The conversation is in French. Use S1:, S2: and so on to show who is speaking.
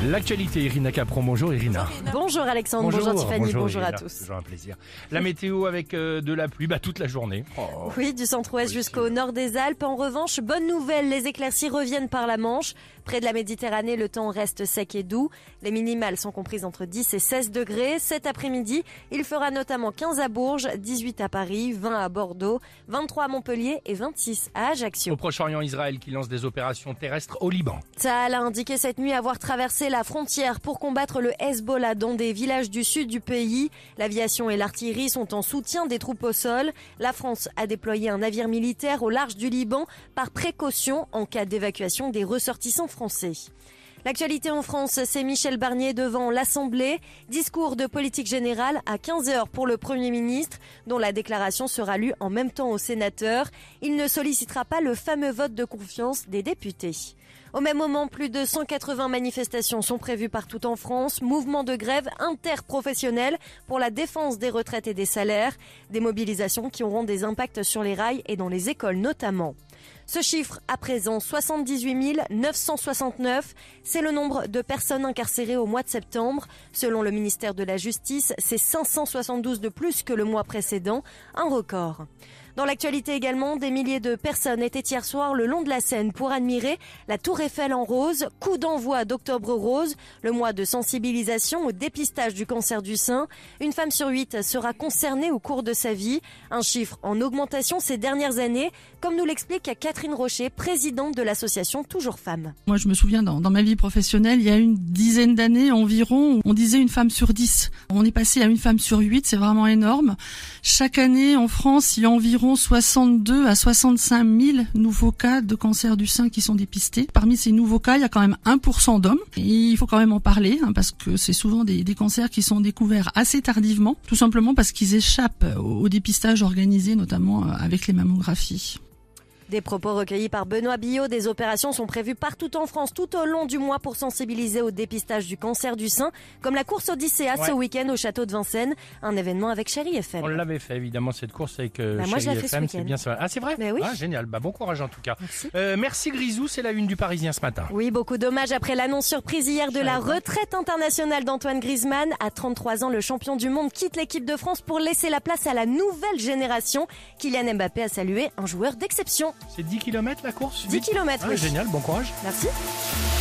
S1: L'actualité, Irina Capron. Bonjour Irina.
S2: Bonjour Alexandre, bonjour Tiffany, bonjour
S1: Irina.
S2: à tous.
S1: Toujours un plaisir. La météo avec de la pluie toute la journée.
S2: Oui, du centre-ouest jusqu'au nord des Alpes. En revanche, bonne nouvelle, les éclaircies reviennent par la Manche. Près de la Méditerranée, le temps reste sec et doux. Les minimales sont comprises entre 10 et 16 degrés. Cet après-midi, il fera notamment 15 à Bourges, 18 à Paris, 20 à Bordeaux, 23 à Montpellier et 26 à Ajaccio.
S1: Au Proche-Orient, Israël qui lance des opérations terrestres au Liban.
S2: Tsahal a indiqué cette nuit avoir traversé la frontière pour combattre le Hezbollah dans des villages du sud du pays. L'aviation et l'artillerie sont en soutien des troupes au sol. La France a déployé un navire militaire au large du Liban par précaution en cas d'évacuation des ressortissants français. L'actualité en France, c'est Michel Barnier devant l'Assemblée. Discours de politique générale à 15h pour le Premier ministre, dont la déclaration sera lue en même temps aux sénateurs. Il ne sollicitera pas le fameux vote de confiance des députés. Au même moment, plus de 180 manifestations sont prévues partout en France. Mouvements de grève interprofessionnels pour la défense des retraites et des salaires. Des mobilisations qui auront des impacts sur les rails et dans les écoles notamment. Ce chiffre, à présent, 78 969, c'est le nombre de personnes incarcérées au mois de septembre. Selon le ministère de la Justice, c'est 572 de plus que le mois précédent, un record. Dans l'actualité également, des milliers de personnes étaient hier soir le long de la Seine pour admirer la Tour Eiffel en rose. Coup d'envoi d'Octobre Rose, le mois de sensibilisation au dépistage du cancer du sein. Une femme sur 8 sera concernée au cours de sa vie. Un chiffre en augmentation ces dernières années, comme nous l'explique Catherine Rocher, présidente de l'association Toujours Femmes.
S3: Moi, je me souviens dans ma vie professionnelle, il y a une dizaine d'années environ, on disait une femme sur 10. On est passé à une femme sur 8, c'est vraiment énorme. Chaque année, en France, il y a environ 62 à 65 000 nouveaux cas de cancer du sein qui sont dépistés. Parmi ces nouveaux cas, il y a quand même 1% d'hommes. Et il faut quand même en parler, parce que c'est souvent des cancers qui sont découverts assez tardivement, tout simplement parce qu'ils échappent au dépistage organisé, notamment avec les mammographies.
S2: Des propos recueillis par Benoît Billot. Des opérations sont prévues partout en France tout au long du mois pour sensibiliser au dépistage du cancer du sein, comme la course Odyssea ce week-end au château de Vincennes, un événement avec Chérie FM.
S1: On l'avait fait évidemment cette course avec
S2: moi,
S1: Chérie
S2: fait
S1: FM, c'est bien ça. Ah c'est vrai?
S2: Mais oui.
S1: Ah génial, bon courage en tout cas.
S2: Merci.
S1: Merci Grisou, c'est la une du Parisien ce matin.
S2: Oui, beaucoup d'hommages après l'annonce surprise hier de la retraite internationale d'Antoine Griezmann. À 33 ans, le champion du monde quitte l'équipe de France pour laisser la place à la nouvelle génération. Kylian Mbappé a salué un joueur d'exception.
S1: C'est 10 km la course?
S2: 10 km, oui.
S1: Génial, bon courage.
S2: Merci.